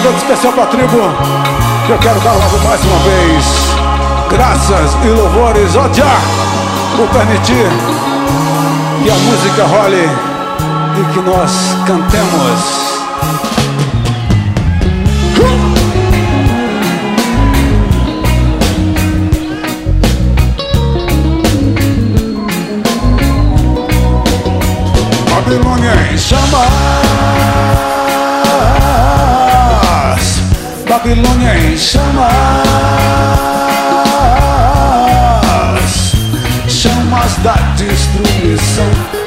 Agora especial pra tribo, que eu quero dar logo mais uma vez graças e louvores, ó Jah, por permitir que a música role e que nós cantemos. Babilônia em chamas, Babilônia em chamas, chamas da destruição,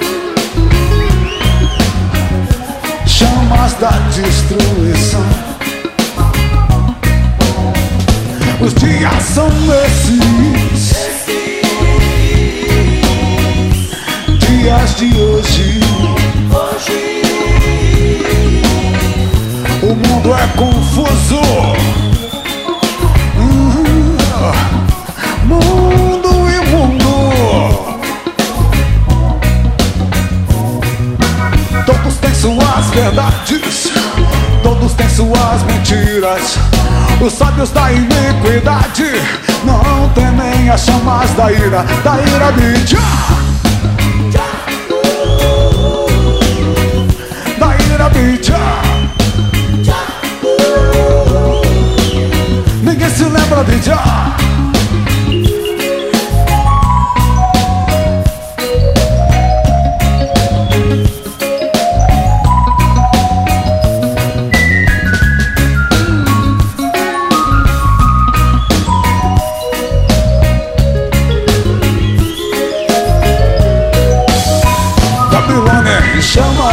chamas da destruição. Os dias são esses, dias de hoje. O mundo é confuso, mundo imundo. Todos têm suas verdades, todos têm suas mentiras. Os sábios da iniquidade não temem as chamas da ira de Jah. Da ira de Jah. Ninguém se lembra de Jah. Babilônia em chamas,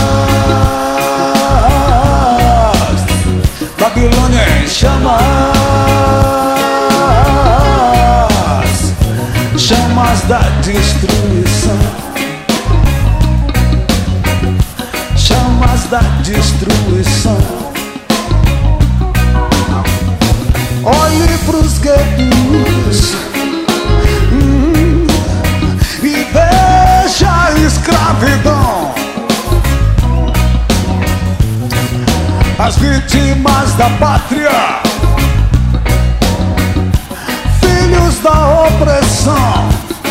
Babilônia em chamas, chamas da destruição, chamas da destruição. Olhe pros guetos e veja a escravidão. As vítimas da pátria, filhos da opressão,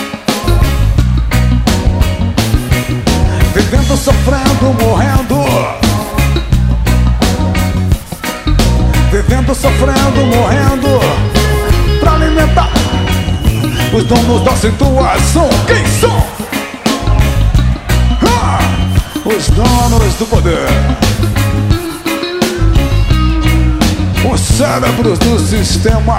vivendo, sofrendo, morrendo, vivendo, sofrendo, morrendo, pra alimentar os donos da situação. Quem são? Os donos do poder, os cérebros do sistema,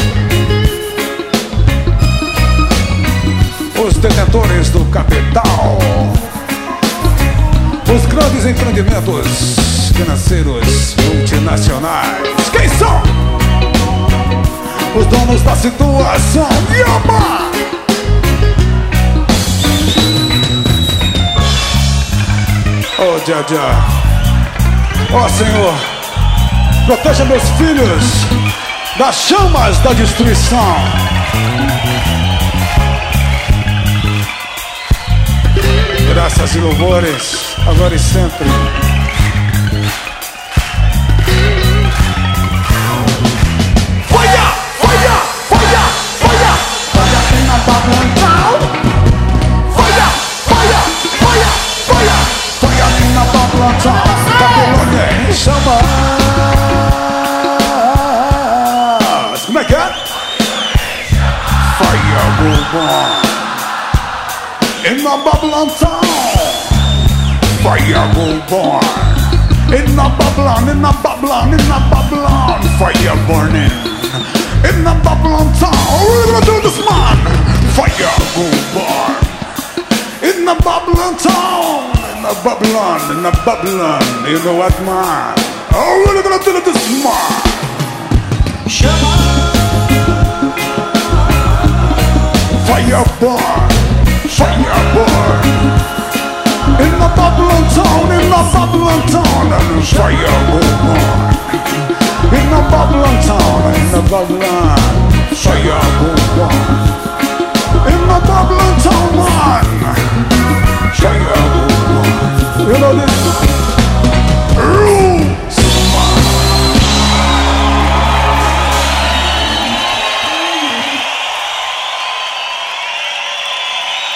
os detentores do capital, os grandes empreendimentos financeiros multinacionais. Quem são? Os donos da situação. Yama! Oh, Jah Jah, oh Senhor, proteja meus filhos das chamas da destruição. Graças e louvores, agora e sempre. Fire, fire, fire, fire, fire in a Babylon town. Fire, fire, fire, fire, fire in a Babylon town. Babilônia em chamas. Como é que é? Fire will burn in a Babylon town. Fire will burn in a Babylon, in a Babylon, in a Babylon. Fire burning in a Babylon town. We're gonna do this, man. Fire will burn in a Babylon town. In a Babylon, in a Babylon. You know what, man? Oh, we're gonna do this, man. Fire burn, fire burn in the Babylon town, in the Babylon town, and fire burn in the Babylon town, in the Babylon, fire burn.